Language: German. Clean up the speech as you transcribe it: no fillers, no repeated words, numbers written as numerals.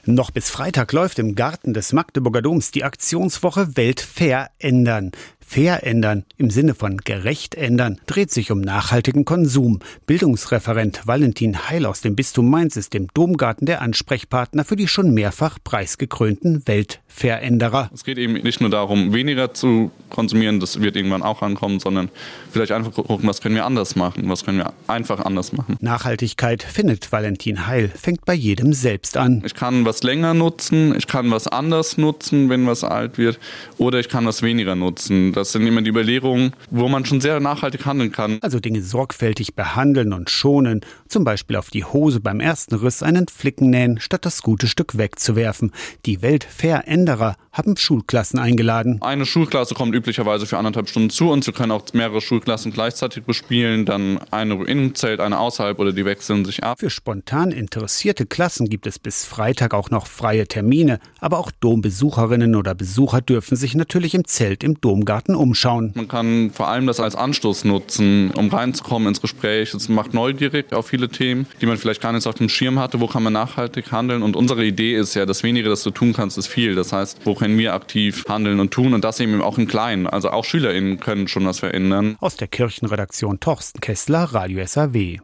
Noch bis Freitag läuft im Garten des Magdeburger Doms die Aktionswoche Welt fair ändern. Fair ändern im Sinne von gerecht ändern dreht sich um nachhaltigen Konsum. Bildungsreferent Valentin Heil aus dem Bistum Mainz ist im Domgarten der Ansprechpartner für die schon mehrfach preisgekrönten Weltveränderer. Es geht eben nicht nur darum, weniger zu konsumieren, das wird irgendwann auch ankommen, sondern vielleicht einfach gucken, was können wir anders machen, was können wir einfach anders machen. Nachhaltigkeit, findet Valentin Heil, fängt bei jedem selbst an. Ich kann was länger nutzen, ich kann was anders nutzen, wenn was alt wird, oder ich kann was weniger nutzen. Das sind immer die Überlegungen, wo man schon sehr nachhaltig handeln kann. Also Dinge sorgfältig behandeln und schonen. Zum Beispiel auf die Hose beim ersten Riss einen Flicken nähen, statt das gute Stück wegzuwerfen. Die Weltveränderer haben Schulklassen eingeladen. Eine Schulklasse kommt üblicherweise für 1,5 Stunden zu uns. Wir können auch mehrere Schulklassen gleichzeitig bespielen. Dann eine im Zelt, eine außerhalb oder die wechseln sich ab. Für spontan interessierte Klassen gibt es bis Freitag auch noch freie Termine. Aber auch Dombesucherinnen oder Besucher dürfen sich natürlich im Zelt im Domgarten umschauen. Man kann vor allem das als Anstoß nutzen, um reinzukommen ins Gespräch. Es macht neugierig auf viele Themen, die man vielleicht gar nicht auf dem Schirm hatte. Wo kann man nachhaltig handeln? Und unsere Idee ist ja, das Wenige, das du tun kannst, ist viel. Das heißt, wo können wir aktiv handeln und tun? Und das eben auch im Kleinen. Also auch SchülerInnen können schon was verändern. Aus der Kirchenredaktion Torsten Kessler, Radio SAW.